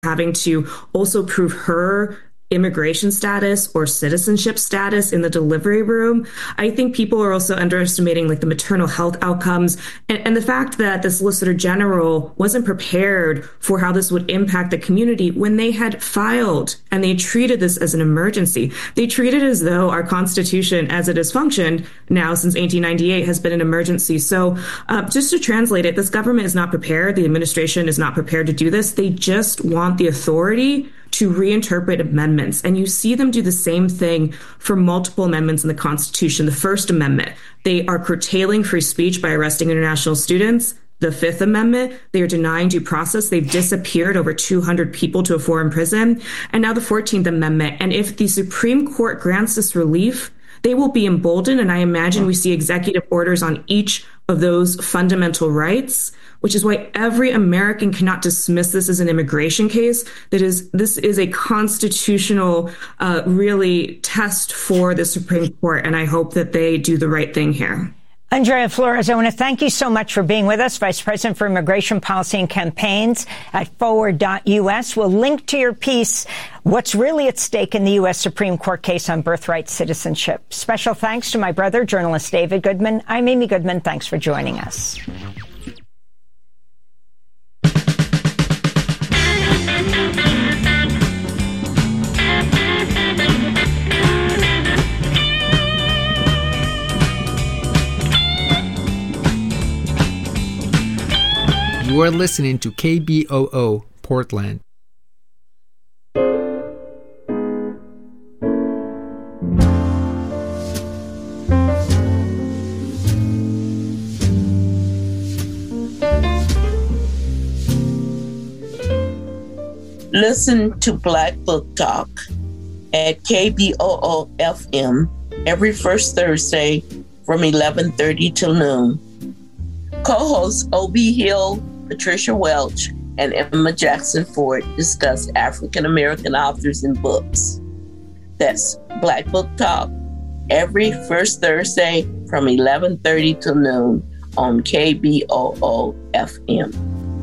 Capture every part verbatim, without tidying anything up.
having to also prove her immigration status or citizenship status in the delivery room. I think people are also underestimating like the maternal health outcomes and, and the fact that the Solicitor General wasn't prepared for how this would impact the community when they had filed and they treated this as an emergency. They treated it as though our Constitution, as it has functioned now since eighteen ninety-eight, has been an emergency. So uh, just to translate it, this government is not prepared. The administration is not prepared to do this. They just want the authority to reinterpret amendments. And you see them do the same thing for multiple amendments in the Constitution. The First Amendment, they are curtailing free speech by arresting international students. The Fifth Amendment, they are denying due process. They've disappeared over two hundred people to a foreign prison. And now the fourteenth Amendment. And if the Supreme Court grants this relief, they will be emboldened. And I imagine we see executive orders on each of those fundamental rights, which is why every American cannot dismiss this as an immigration case. That is, this is a constitutional, uh, really test for the Supreme Court. And I hope that they do the right thing here. Andrea Flores, I want to thank you so much for being with us, Vice President for Immigration Policy and Campaigns at forward dot U S. We'll link to your piece, What's Really at Stake in the U S. Supreme Court Case on Birthright Citizenship. Special thanks to my brother, journalist David Goodman. I'm Amy Goodman. Thanks for joining us. You are listening to K B O O, Portland. Listen to Black Book Talk at K B O O F M every first Thursday from eleven thirty till noon. Co-hosts Obie Hill, Patricia Welch, and Emma Jackson Ford discuss African American authors and books. That's Black Book Talk every first Thursday from eleven thirty till noon on K B O O F M.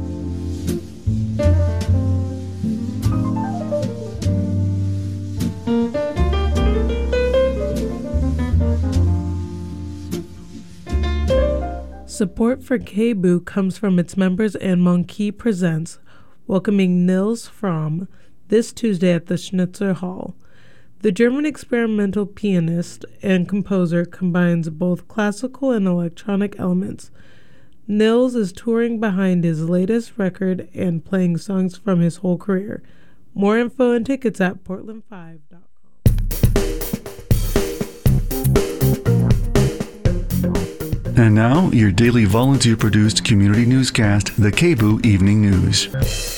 Support for K B O O comes from its members and Monkey Presents, welcoming Nils Fromm this Tuesday at the Schnitzer Hall. The German experimental pianist and composer combines both classical and electronic elements. Nils is touring behind his latest record and playing songs from his whole career. More info and tickets at portland five dot com. And now, your daily volunteer-produced community newscast, the K B O O Evening News.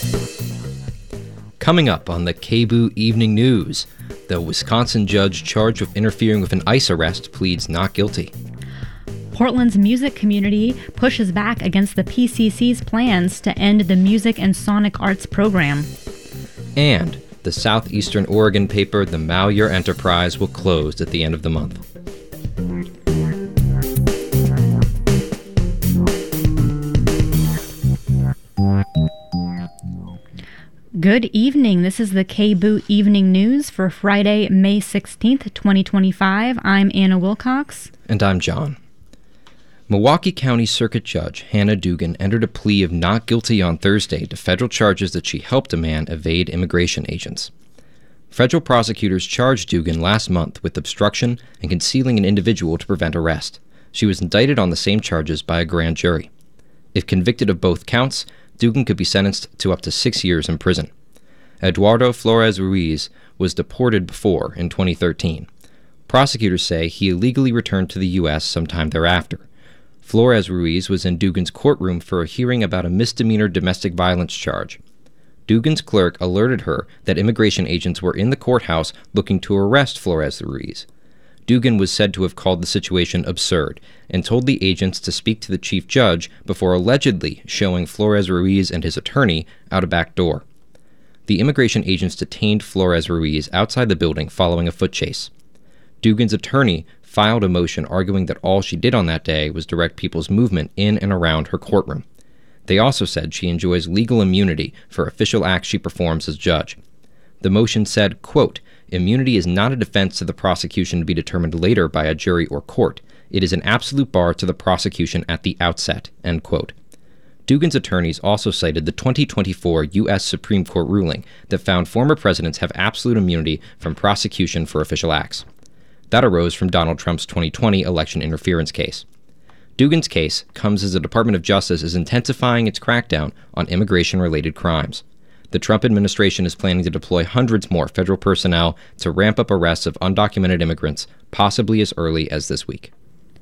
Coming up on the K B O O Evening News, the Wisconsin judge charged with interfering with an ICE arrest pleads not guilty. Portland's music community pushes back against the P C C's plans to end the Music and Sonic Arts program. And the Southeastern Oregon paper, the Malheur Enterprise, will close at the end of the month. Good evening. This is the K B O O Evening News for Friday, May sixteenth, twenty twenty-five. I'm Anna Wilcox. And I'm John. Milwaukee County Circuit Judge Hannah Dugan entered a plea of not guilty on Thursday to federal charges that she helped a man evade immigration agents. Federal prosecutors charged Dugan last month with obstruction and concealing an individual to prevent arrest. She was indicted on the same charges by a grand jury. If convicted of both counts, Dugan could be sentenced to up to six years in prison. Eduardo Flores Ruiz was deported before in twenty thirteen. Prosecutors say he illegally returned to the U S sometime thereafter. Flores Ruiz was in Dugan's courtroom for a hearing about a misdemeanor domestic violence charge. Dugan's clerk alerted her that immigration agents were in the courthouse looking to arrest Flores Ruiz. Dugan was said to have called the situation absurd and told the agents to speak to the chief judge before allegedly showing Flores Ruiz and his attorney out a back door. The immigration agents detained Flores Ruiz outside the building following a foot chase. Dugan's attorney filed a motion arguing that all she did on that day was direct people's movement in and around her courtroom. They also said she enjoys legal immunity for official acts she performs as judge. The motion said, quote, immunity is not a defense to the prosecution to be determined later by a jury or court. It is an absolute bar to the prosecution at the outset, end quote. Dugan's attorneys also cited the twenty twenty-four U S Supreme Court ruling that found former presidents have absolute immunity from prosecution for official acts. That arose from Donald Trump's twenty twenty election interference case. Dugan's case comes as the Department of Justice is intensifying its crackdown on immigration-related crimes. The Trump administration is planning to deploy hundreds more federal personnel to ramp up arrests of undocumented immigrants, possibly as early as this week.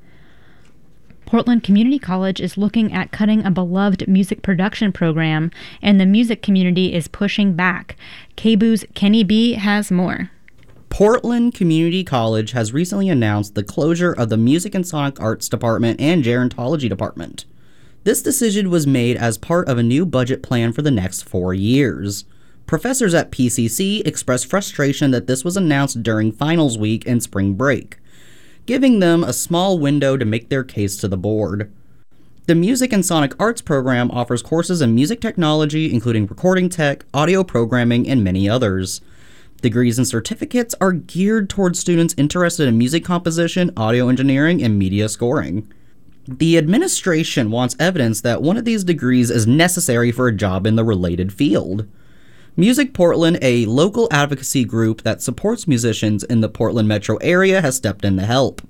Portland Community College is looking at cutting a beloved music production program, and the music community is pushing back. K B O's Kenny B has more. Portland Community College has recently announced the closure of the Music and Sonic Arts Department and Gerontology Department. This decision was made as part of a new budget plan for the next four years. Professors at P C C expressed frustration that this was announced during finals week and spring break, giving them a small window to make their case to the board. The Music and Sonic Arts program offers courses in music technology, including recording tech, audio programming, and many others. Degrees and certificates are geared towards students interested in music composition, audio engineering, and media scoring. The administration wants evidence that one of these degrees is necessary for a job in the related field. Music Portland, a local advocacy group that supports musicians in the Portland metro area, has stepped in to help.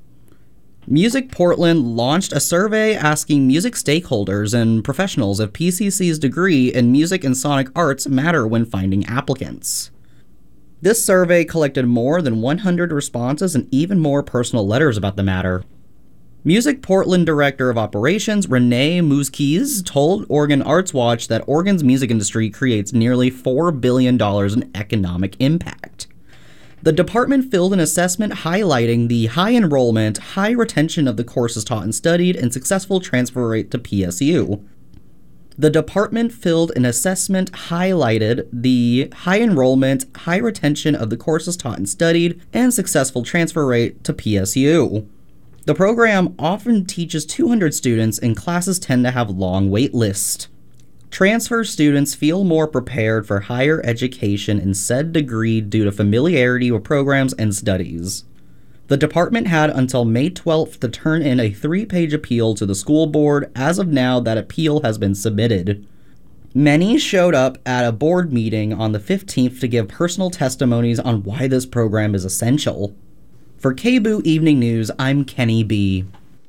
Music Portland launched a survey asking music stakeholders and professionals if P C C's degree in music and sonic arts matter when finding applicants. This survey collected more than one hundred responses and even more personal letters about the matter. Music Portland Director of Operations Renee Muzquiz told Oregon Arts Watch that Oregon's music industry creates nearly four billion dollars in economic impact. The department filled an assessment highlighting the high enrollment, high retention of the courses taught and studied, and successful transfer rate to P S U. The department filled an assessment highlighted the high enrollment, high retention of the courses taught and studied, and successful transfer rate to P S U. The program often teaches two hundred students, and classes tend to have long wait lists. Transfer students feel more prepared for higher education in said degree due to familiarity with programs and studies. The department had until May twelfth to turn in a three-page appeal to the school board. As of now, that appeal has been submitted. Many showed up at a board meeting on the fifteenth to give personal testimonies on why this program is essential. For K B O Evening News, I'm Kenny B.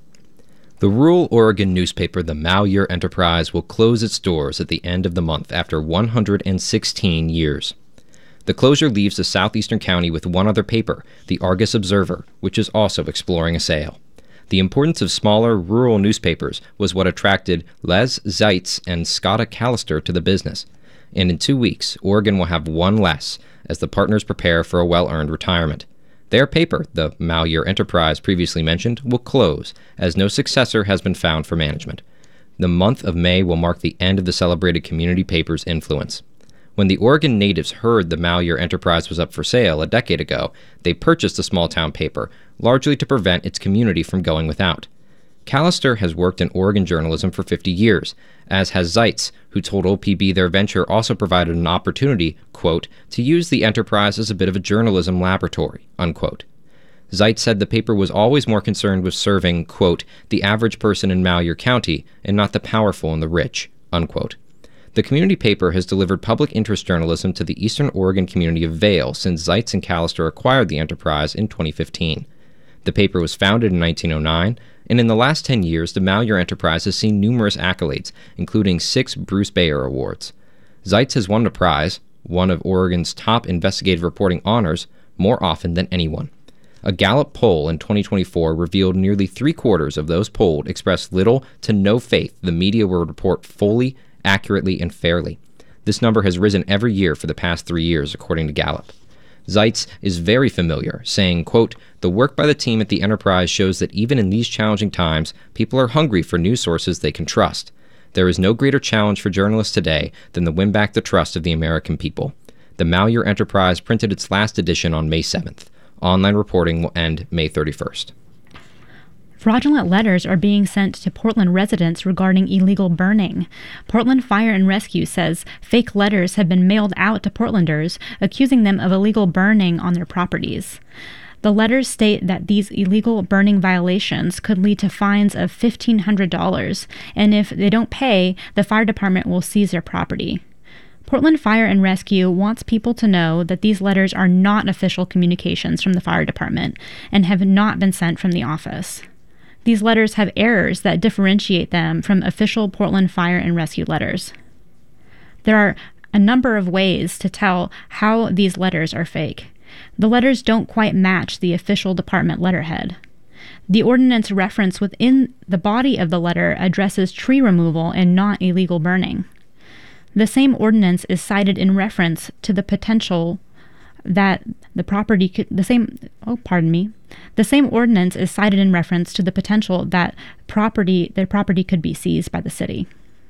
The rural Oregon newspaper The Malheur Enterprise will close its doors at the end of the month after one hundred sixteen years. The closure leaves the southeastern county with one other paper, the Argus Observer, which is also exploring a sale. The importance of smaller rural newspapers was what attracted Les Zeitz and Scotta Callister to the business. And in two weeks, Oregon will have one less as the partners prepare for a well-earned retirement. Their paper, the Malheur Enterprise previously mentioned, will close, as no successor has been found for management. The month of May will mark the end of the celebrated community paper's influence. When the Oregon natives heard the Malheur Enterprise was up for sale a decade ago, they purchased the small-town paper, largely to prevent its community from going without. Callister has worked in Oregon journalism for fifty years, as has Zeitz, who told O P B their venture also provided an opportunity, quote, to use the enterprise as a bit of a journalism laboratory, unquote. Zeitz said the paper was always more concerned with serving, quote, the average person in Malheur County and not the powerful and the rich, unquote. The community paper has delivered public interest journalism to the eastern Oregon community of Vail since Zeitz and Callister acquired the enterprise in twenty fifteen. The paper was founded in nineteen oh nine, and in the last ten years, the Malheur Enterprise has seen numerous accolades, including six Bruce Baer Awards. Zeitz has won a prize, one of Oregon's top investigative reporting honors, more often than anyone. A Gallup poll in twenty twenty-four revealed nearly three-quarters of those polled expressed little to no faith the media will report fully, accurately, and fairly. This number has risen every year for the past three years, according to Gallup. Zeitz is very familiar, saying, quote, the work by the team at the Enterprise shows that even in these challenging times, people are hungry for news sources they can trust. There is no greater challenge for journalists today than to win back the trust of the American people. The Malheur Enterprise printed its last edition on May seventh. Online reporting will end May thirty-first. Fraudulent letters are being sent to Portland residents regarding illegal burning. Portland Fire and Rescue says fake letters have been mailed out to Portlanders, accusing them of illegal burning on their properties. The letters state that these illegal burning violations could lead to fines of fifteen hundred dollars, and if they don't pay, the fire department will seize their property. Portland Fire and Rescue wants people to know that these letters are not official communications from the fire department and have not been sent from the office. These letters have errors that differentiate them from official Portland Fire and Rescue letters. There are a number of ways to tell how these letters are fake. The letters don't quite match the official department letterhead. The ordinance reference within the body of the letter addresses tree removal and not illegal burning. The same ordinance is cited in reference to the potential that the property could, the same, oh, pardon me, the same ordinance is cited in reference to the potential that property, their property could be seized by the city.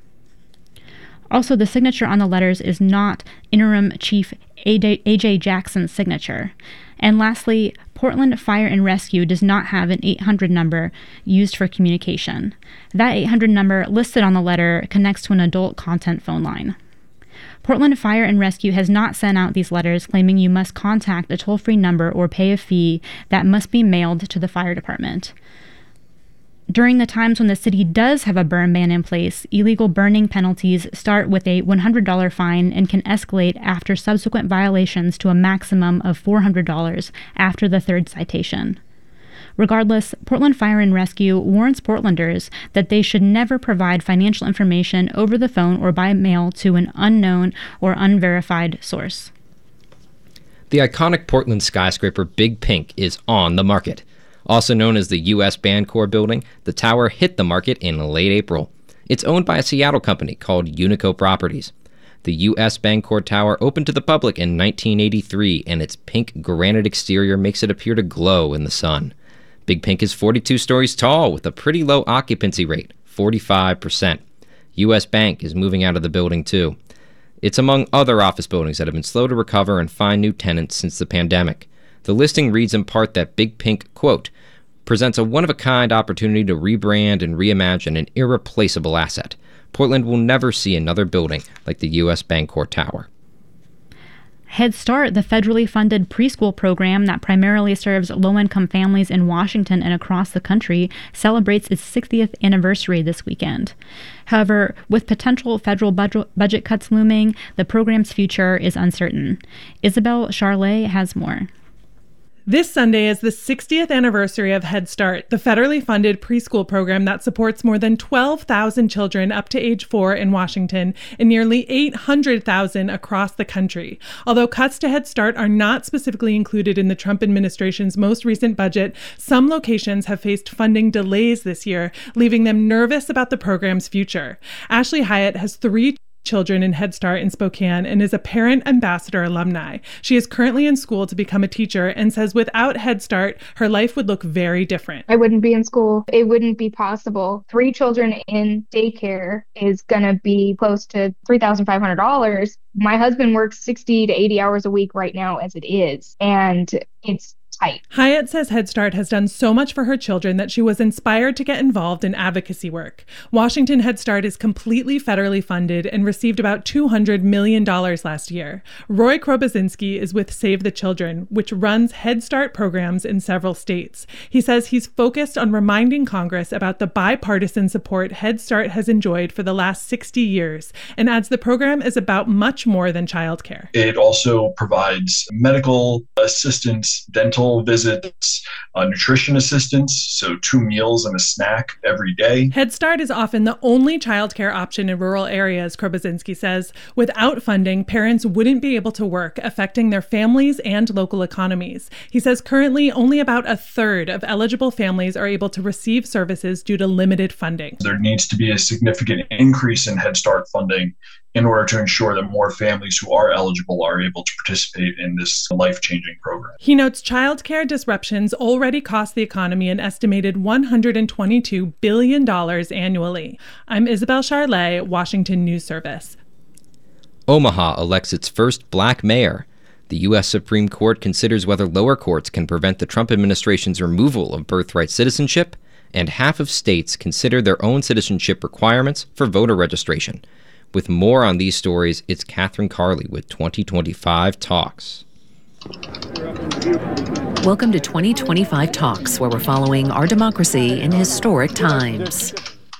Also, the signature on the letters is not Interim Chief A J Jackson's signature. And lastly, Portland Fire and Rescue does not have an eight hundred number used for communication. That eight hundred number listed on the letter connects to an adult content phone line. Portland Fire and Rescue has not sent out these letters claiming you must contact a toll-free number or pay a fee that must be mailed to the fire department. During the times when the city does have a burn ban in place, illegal burning penalties start with a one hundred dollars fine and can escalate after subsequent violations to a maximum of four hundred dollars after the third citation. Regardless, Portland Fire and Rescue warns Portlanders that they should never provide financial information over the phone or by mail to an unknown or unverified source. The iconic Portland skyscraper Big Pink is on the market. Also known as the U S Bancorp building, the tower hit the market in late April. It's owned by a Seattle company called Unico Properties. The U S Bancorp Tower opened to the public in nineteen eighty-three, and its pink granite exterior makes it appear to glow in the sun. Big Pink is forty-two stories tall with a pretty low occupancy rate, forty-five percent. U S Bank is moving out of the building too. It's among other office buildings that have been slow to recover and find new tenants since the pandemic. The listing reads in part that Big Pink, quote, presents a one-of-a-kind opportunity to rebrand and reimagine an irreplaceable asset. Portland will never see another building like the U S Bancorp Tower. Head Start, the federally funded preschool program that primarily serves low-income families in Washington and across the country, celebrates its sixtieth anniversary this weekend. However, with potential federal budget, budget cuts looming, the program's future is uncertain. Isabel Charlet has more. This Sunday is the sixtieth anniversary of Head Start, the federally funded preschool program that supports more than twelve thousand children up to age four in Washington and nearly eight hundred thousand across the country. Although cuts to Head Start are not specifically included in the Trump administration's most recent budget, some locations have faced funding delays this year, leaving them nervous about the program's future. Ashley Hyatt has three children in Head Start in Spokane and is a Parent Ambassador alumni. She is currently in school to become a teacher and says without Head Start, her life would look very different. I wouldn't be in school. It wouldn't be possible. Three children in daycare is going to be close to three thousand five hundred dollars. My husband works sixty to eighty hours a week right now as it is, and it's tight. Hyatt says Head Start has done so much for her children that she was inspired to get involved in advocacy work. Washington Head Start is completely federally funded and received about two hundred million dollars last year. Roy Krobozinski is with Save the Children, which runs Head Start programs in several states. He says he's focused on reminding Congress about the bipartisan support Head Start has enjoyed for the last sixty years, and adds the program is about much more than childcare. It also provides medical assistance, dental visits, uh, nutrition assistance, so two meals and a snack every day. Head Start is often the only childcare option in rural areas, Krobozinski says. Without funding, parents wouldn't be able to work, affecting their families and local economies. He says currently only about a third of eligible families are able to receive services due to limited funding. There needs to be a significant increase in Head Start funding in order to ensure that more families who are eligible are able to participate in this life-changing program. He notes childcare disruptions already cost the economy an estimated one hundred twenty-two billion dollars annually. I'm Isabel Charlet, Washington News Service. Omaha elects its first black mayor. The U S Supreme Court considers whether lower courts can prevent the Trump administration's removal of birthright citizenship and half of states consider their own citizenship requirements for voter registration. With more on these stories, it's Catherine Carley with twenty twenty-five Talks. Welcome to twenty twenty-five Talks, where we're following our democracy in historic times.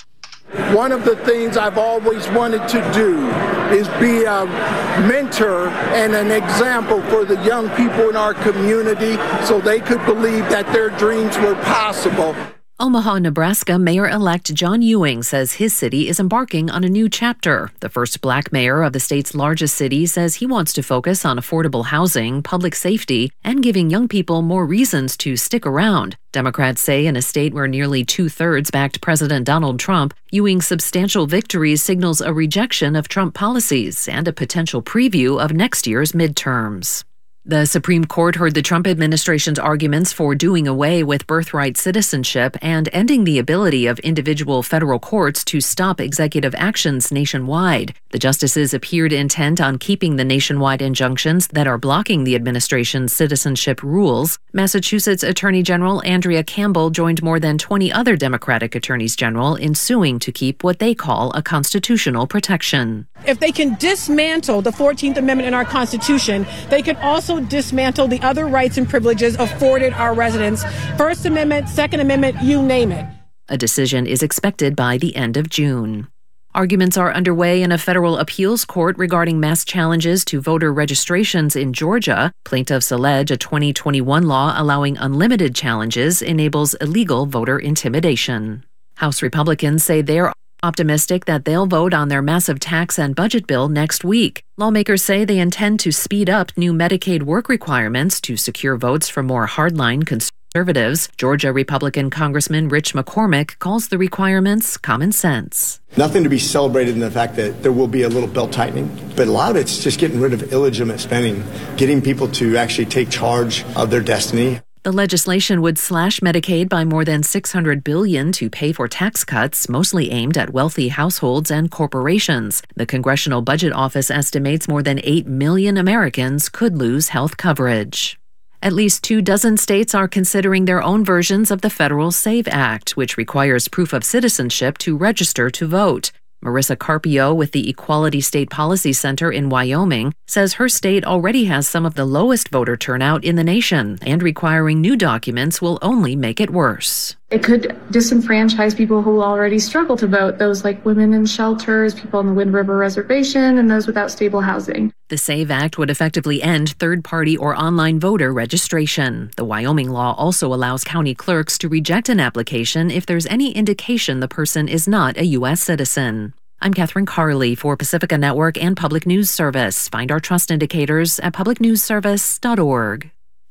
One of the things I've always wanted to do is be a mentor and an example for the young people in our community so they could believe that their dreams were possible. Omaha, Nebraska Mayor-elect John Ewing says his city is embarking on a new chapter. The first black mayor of the state's largest city says he wants to focus on affordable housing, public safety, and giving young people more reasons to stick around. Democrats say in a state where nearly two-thirds backed President Donald Trump, Ewing's substantial victory signals a rejection of Trump policies and a potential preview of next year's midterms. The Supreme Court heard the Trump administration's arguments for doing away with birthright citizenship and ending the ability of individual federal courts to stop executive actions nationwide. The justices appeared intent on keeping the nationwide injunctions that are blocking the administration's citizenship rules. Massachusetts Attorney General Andrea Campbell joined more than twenty other Democratic attorneys general in suing to keep what they call a constitutional protection. If they can dismantle the fourteenth Amendment in our Constitution, they can also dismantle the other rights and privileges afforded our residents. First Amendment, Second Amendment, you name it. A decision is expected by the end of June. Arguments are underway in a federal appeals court regarding mass challenges to voter registrations in Georgia. Plaintiffs allege a twenty twenty-one law allowing unlimited challenges enables illegal voter intimidation. House Republicans say they're optimistic that they'll vote on their massive tax and budget bill next week. Lawmakers say they intend to speed up new Medicaid work requirements to secure votes from more hardline conservatives. Georgia Republican Congressman Rich McCormick calls the requirements common sense. Nothing to be celebrated in the fact that there will be a little belt tightening, but a lot of it's just getting rid of illegitimate spending, getting people to actually take charge of their destiny. The legislation would slash Medicaid by more than six hundred billion dollars to pay for tax cuts, mostly aimed at wealthy households and corporations. The Congressional Budget Office estimates more than eight million Americans could lose health coverage. At least two dozen states are considering their own versions of the Federal SAVE Act, which requires proof of citizenship to register to vote. Marissa Carpio with the Equality State Policy Center in Wyoming says her state already has some of the lowest voter turnout in the nation, and requiring new documents will only make it worse. It could disenfranchise people who already struggle to vote, those like women in shelters, people on the Wind River Reservation, and those without stable housing. The SAVE Act would effectively end third-party or online voter registration. The Wyoming law also allows county clerks to reject an application if there's any indication the person is not a U S citizen. I'm Catherine Carley for Pacifica Network and Public News Service. Find our trust indicators at public news service dot org.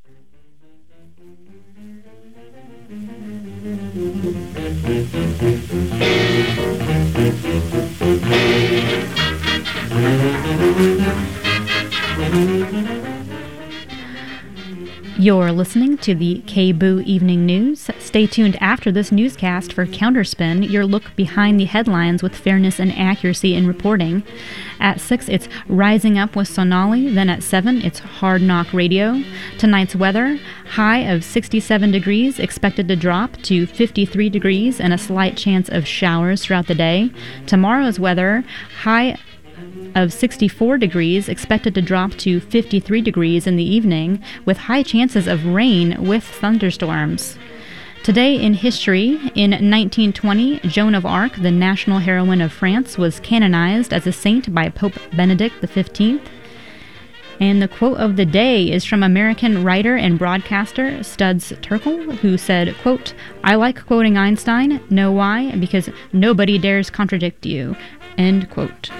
You're listening to the K B O O Evening News. Stay tuned after this newscast for Counterspin, your look behind the headlines with fairness and accuracy in reporting. At six, it's Rising Up with Sonali. Then at seven, it's Hard Knock Radio. Tonight's weather, high of sixty-seven degrees, expected to drop to fifty-three degrees and a slight chance of showers throughout the day. Tomorrow's weather, high of sixty-four degrees, expected to drop to fifty-three degrees in the evening, with high chances of rain with thunderstorms. Today in history, in nineteen twenty, Joan of Arc, the national heroine of France, was canonized as a saint by Pope Benedict the fifteenth. And the quote of the day is from American writer and broadcaster Studs Terkel, who said, quote, "I like quoting Einstein. Know why? Because nobody dares contradict you." End quote.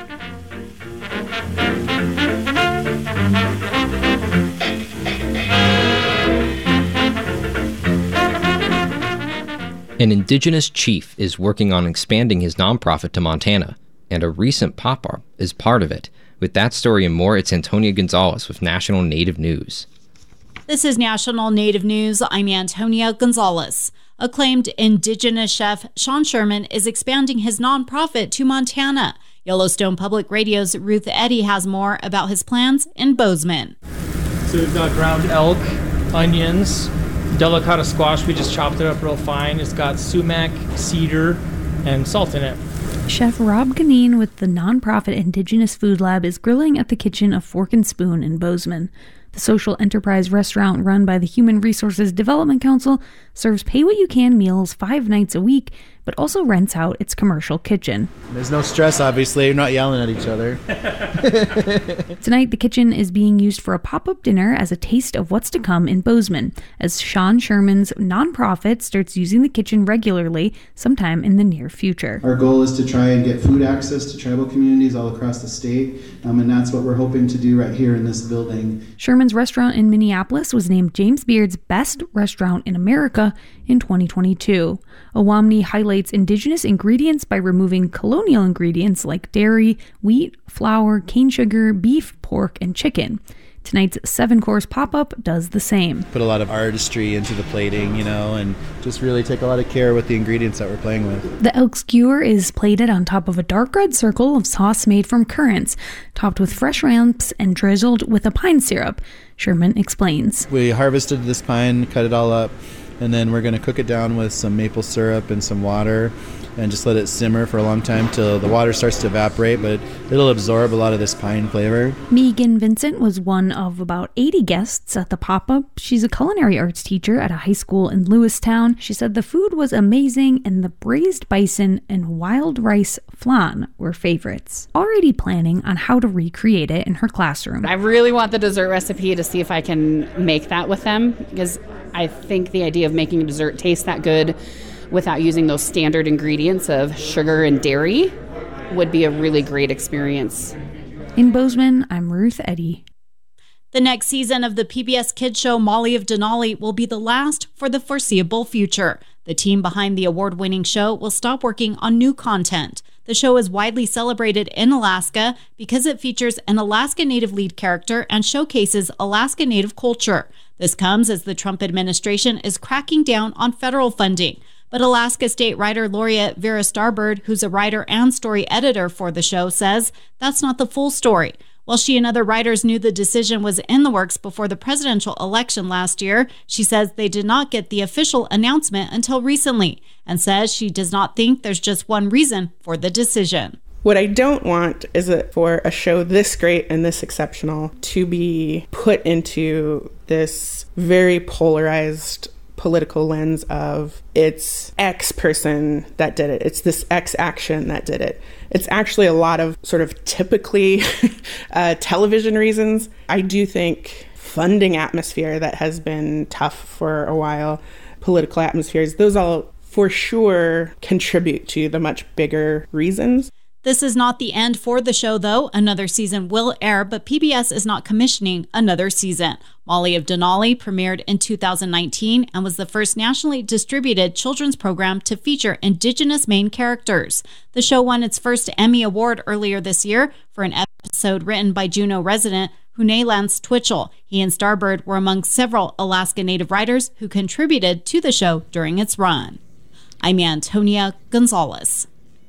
An indigenous chief is working on expanding his nonprofit to Montana, and a recent pop-up is part of it. With that story and more, it's Antonia Gonzalez with National Native News. This is National Native News. I'm Antonia Gonzalez. Acclaimed indigenous chef Sean Sherman is expanding his nonprofit to Montana. Yellowstone Public Radio's Ruth Eddy has more about his plans in Bozeman. So we've got ground elk, onions, Delicata squash, we just chopped it up real fine. It's got sumac, cedar, and salt in it. Chef Rob Canine with the nonprofit Indigenous Food Lab is grilling at the kitchen of Fork and Spoon in Bozeman. The social enterprise restaurant run by the Human Resources Development Council serves pay-what-you-can meals five nights a week, but also rents out its commercial kitchen. There's no stress, obviously. You're not yelling at each other. Tonight, the kitchen is being used for a pop-up dinner as a taste of what's to come in Bozeman, as Sean Sherman's nonprofit starts using the kitchen regularly sometime in the near future. Our goal is to try and get food access to tribal communities all across the state, um, and that's what we're hoping to do right here in this building. Sherman's restaurant in Minneapolis was named James Beard's Best Restaurant in America in twenty twenty-two. Owamni highlights indigenous ingredients by removing colonial ingredients like dairy, wheat, flour, cane sugar, beef, pork, and chicken. Tonight's seven-course pop-up does the same. Put a lot of artistry into the plating, you know, and just really take a lot of care with the ingredients that we're playing with. The elk skewer is plated on top of a dark red circle of sauce made from currants, topped with fresh ramps and drizzled with a pine syrup. Sherman explains. We harvested this pine, cut it all up, and then we're going to cook it down with some maple syrup and some water and just let it simmer for a long time till the water starts to evaporate, but it'll absorb a lot of this pine flavor. Megan Vincent was one of about eighty guests at the pop-up. She's a culinary arts teacher at a high school in Lewistown. She said the food was amazing and the braised bison and wild rice flan were favorites. Already planning on how to recreate it in her classroom. I really want the dessert recipe to see if I can make that with them, because I think the idea of making a dessert taste that good without using those standard ingredients of sugar and dairy would be a really great experience. In Bozeman, I'm Ruth Eddy. The next season of the P B S Kids show Molly of Denali will be the last for the foreseeable future. The team behind the award-winning show will stop working on new content. The show is widely celebrated in Alaska because it features an Alaska Native lead character and showcases Alaska Native culture. This comes as the Trump administration is cracking down on federal funding. But Alaska State Writer Laureate Vera Starbird, who's a writer and story editor for the show, says that's not the full story. While she and other writers knew the decision was in the works before the presidential election last year, she says they did not get the official announcement until recently, and says she does not think there's just one reason for the decision. What I don't want is it for a show this great and this exceptional to be put into this very polarized political lens of it's X person that did it. It's this X action that did it. It's actually a lot of sort of typically uh, television reasons. I do think funding atmosphere that has been tough for a while, political atmospheres, those all for sure contribute to the much bigger reasons. This is not the end for the show, though. Another season will air, but P B S is not commissioning another season. Molly of Denali premiered in two thousand nineteen and was the first nationally distributed children's program to feature Indigenous main characters. The show won its first Emmy Award earlier this year for an episode written by Juneau resident Hune Lance Twitchell. He and Starbird were among several Alaska Native writers who contributed to the show during its run. I'm Antonia Gonzalez.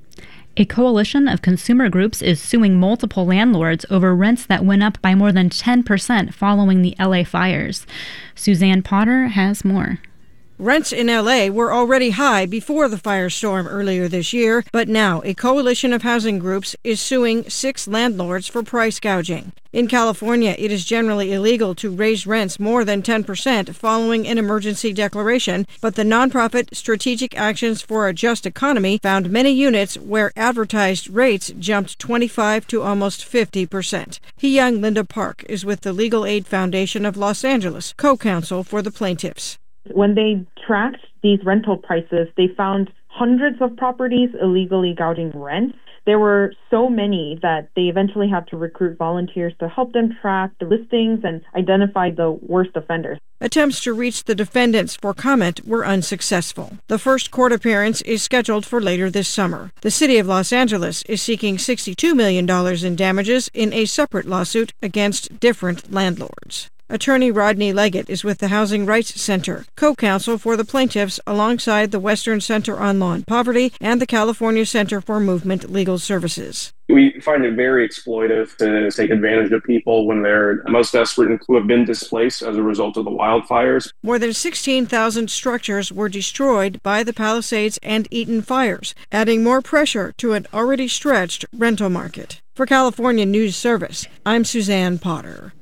A coalition of consumer groups is suing multiple landlords over rents that went up by more than ten percent following the L A fires. Suzanne Potter has more. Rents in L A were already high before the firestorm earlier this year, but now a coalition of housing groups is suing six landlords for price gouging. In California, it is generally illegal to raise rents more than ten percent following an emergency declaration, but the nonprofit Strategic Actions for a Just Economy found many units where advertised rates jumped twenty-five to almost fifty percent. Hee-Young Linda Park is with the Legal Aid Foundation of Los Angeles, co-counsel for the plaintiffs. When they tracked these rental prices, they found hundreds of properties illegally gouging rent. There were so many that they eventually had to recruit volunteers to help them track the listings and identify the worst offenders. Attempts to reach the defendants for comment were unsuccessful. The first court appearance is scheduled for later this summer. The city of Los Angeles is seeking sixty-two million dollars in damages in a separate lawsuit against different landlords. Attorney Rodney Leggett is with the Housing Rights Center, co-counsel for the plaintiffs alongside the Western Center on Law and Poverty and the California Center for Movement Legal Services. We find it very exploitive to take advantage of people when they're most desperate and who have been displaced as a result of the wildfires. More than sixteen thousand structures were destroyed by the Palisades and Eaton fires, adding more pressure to an already stretched rental market. For California News Service, I'm Suzanne Potter.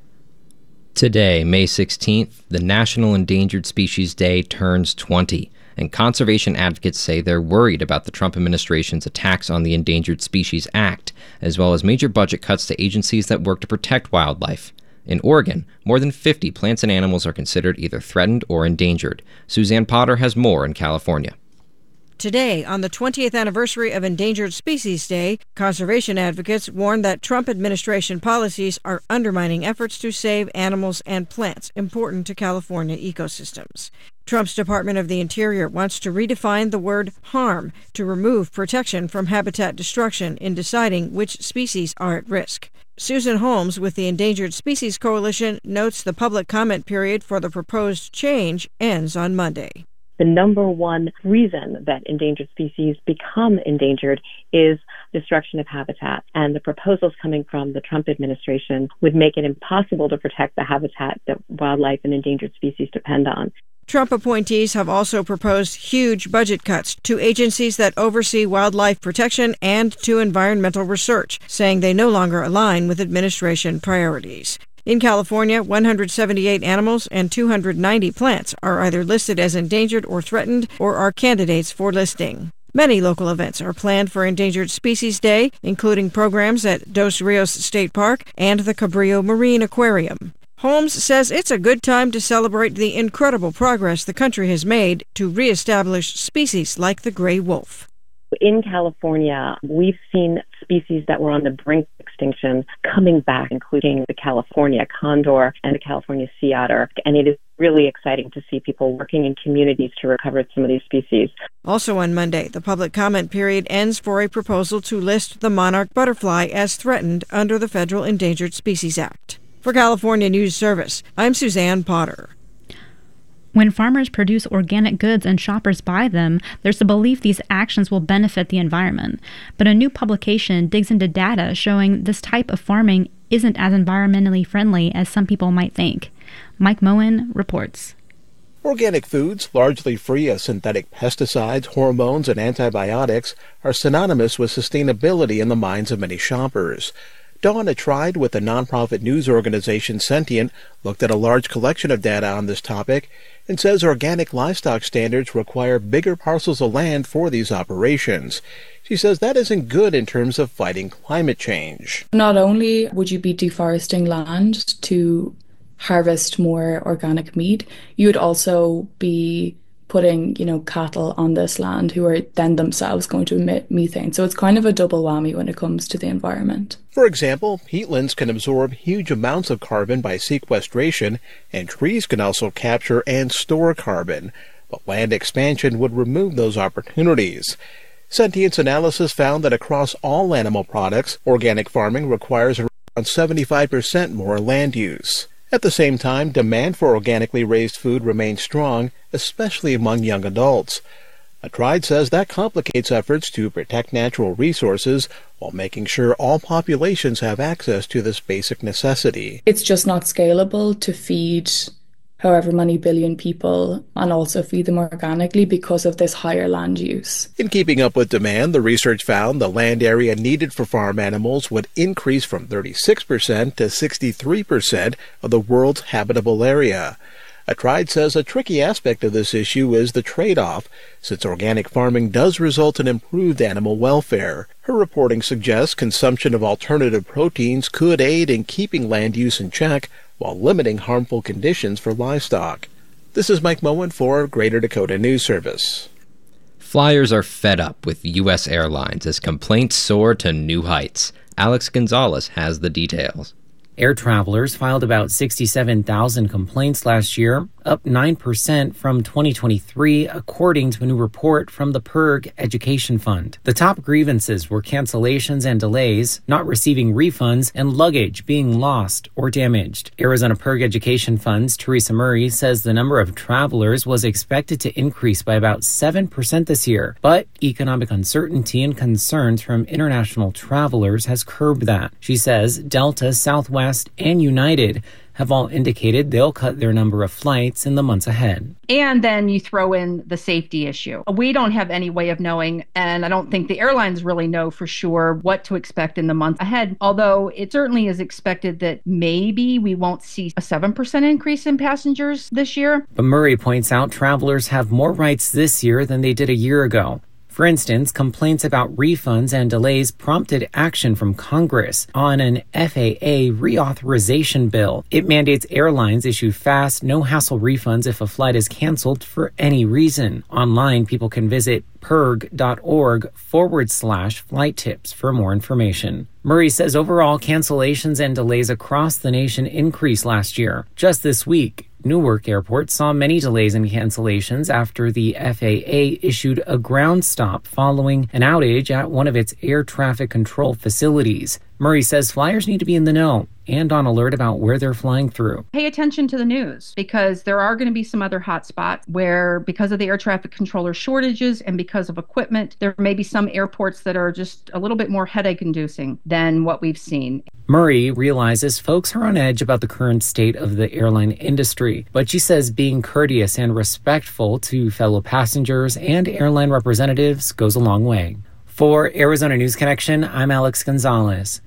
Today, May sixteenth, the National Endangered Species Day turns twenty, and conservation advocates say they're worried about the Trump administration's attacks on the Endangered Species Act, as well as major budget cuts to agencies that work to protect wildlife. In Oregon, more than fifty plants and animals are considered either threatened or endangered. Suzanne Potter has more in California. Today, on the twentieth anniversary of Endangered Species Day, conservation advocates warn that Trump administration policies are undermining efforts to save animals and plants important to California ecosystems. Trump's Department of the Interior wants to redefine the word harm to remove protection from habitat destruction in deciding which species are at risk. Susan Holmes with the Endangered Species Coalition notes the public comment period for the proposed change ends on Monday. The number one reason that endangered species become endangered is destruction of habitat. And the proposals coming from the Trump administration would make it impossible to protect the habitat that wildlife and endangered species depend on. Trump appointees have also proposed huge budget cuts to agencies that oversee wildlife protection and to environmental research, saying they no longer align with administration priorities. In California, one hundred seventy-eight animals and two hundred ninety plants are either listed as endangered or threatened or are candidates for listing. Many local events are planned for Endangered Species Day, including programs at Dos Rios State Park and the Cabrillo Marine Aquarium. Holmes says it's a good time to celebrate the incredible progress the country has made to reestablish species like the gray wolf. In California, we've seen species that were on the brink of extinction coming back, including the California condor and the California sea otter. And it is really exciting to see people working in communities to recover some of these species. Also on Monday, the public comment period ends for a proposal to list the monarch butterfly as threatened under the Federal Endangered Species Act. For California News Service, I'm Suzanne Potter. When farmers produce organic goods and shoppers buy them, there's a belief these actions will benefit the environment. But a new publication digs into data showing this type of farming isn't as environmentally friendly as some people might think. Mike Moen reports. Organic foods, largely free of synthetic pesticides, hormones, and antibiotics, are synonymous with sustainability in the minds of many shoppers. Dawn Atride with the nonprofit news organization Sentient looked at a large collection of data on this topic and says organic livestock standards require bigger parcels of land for these operations. She says that isn't good in terms of fighting climate change. Not only would you be deforesting land to harvest more organic meat, you would also be putting, you know, cattle on this land who are then themselves going to emit methane. So it's kind of a double whammy when it comes to the environment. For example, peatlands can absorb huge amounts of carbon by sequestration, and trees can also capture and store carbon. But land expansion would remove those opportunities. Sentient's analysis found that across all animal products, organic farming requires around seventy-five percent more land use. At the same time, demand for organically raised food remains strong, especially among young adults. Atride says that complicates efforts to protect natural resources while making sure all populations have access to this basic necessity. It's just not scalable to feed however many billion people and also feed them organically because of this higher land use. In keeping up with demand, the research found the land area needed for farm animals would increase from thirty-six percent to sixty-three percent of the world's habitable area. Atride says a tricky aspect of this issue is the trade-off, since organic farming does result in improved animal welfare. Her reporting suggests consumption of alternative proteins could aid in keeping land use in check while limiting harmful conditions for livestock. This is Mike Moen for Greater Dakota News Service. Flyers are fed up with U S airlines as complaints soar to new heights. Alex Gonzalez has the details. Air travelers filed about sixty-seven thousand complaints last year, up nine percent from twenty twenty-three, according to a new report from the P E R G Education Fund. The top grievances were cancellations and delays, not receiving refunds, and luggage being lost or damaged. Arizona P E R G Education Fund's Teresa Murray says the number of travelers was expected to increase by about seven percent this year, but economic uncertainty and concerns from international travelers has curbed that. She says Delta, Southwest, and United have all indicated they'll cut their number of flights in the months ahead. And then you throw in the safety issue. We don't have any way of knowing, and I don't think the airlines really know for sure what to expect in the months ahead, although it certainly is expected that maybe we won't see a seven percent increase in passengers this year. But Murray points out travelers have more rights this year than they did a year ago. For instance, complaints about refunds and delays prompted action from Congress on an F A A reauthorization bill. It mandates airlines issue fast, no-hassle refunds if a flight is canceled for any reason. Online, people can visit perg.org forward slash flight tips for more information. Murray says overall cancellations and delays across the nation increased last year. Just this week, Newark Airport saw many delays and cancellations after the F A A issued a ground stop following an outage at one of its air traffic control facilities. Murray says flyers need to be in the know and on alert about where they're flying through. Pay attention to the news, because there are going to be some other hot spots where, because of the air traffic controller shortages and because of equipment, there may be some airports that are just a little bit more headache-inducing than what we've seen. Murray realizes folks are on edge about the current state of the airline industry, but she says being courteous and respectful to fellow passengers and airline representatives goes a long way. For Arizona News Connection, I'm Alex Gonzalez.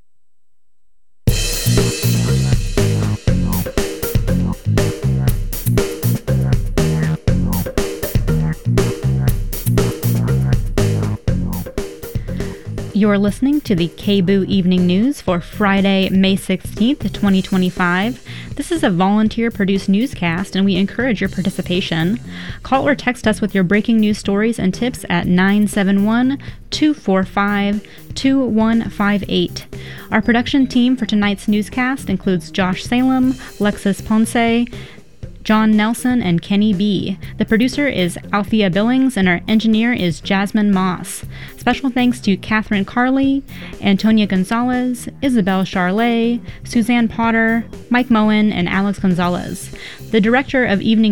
You're listening to the K B O O Evening News for Friday, May sixteenth, twenty twenty-five. This is a volunteer-produced newscast, and we encourage your participation. Call or text us with your breaking news stories and tips at nine seven one, two four five, two one five eight. Our production team for tonight's newscast includes Josh Salem, Lexus Ponce, John Nelson, and Kenny B. The producer is Althea Billings, and our engineer is Jasmine Moss. Special thanks to Catherine Carley, Antonia Gonzalez, Isabel Charlet, Suzanne Potter, Mike Moen, and Alex Gonzalez. The director of Evening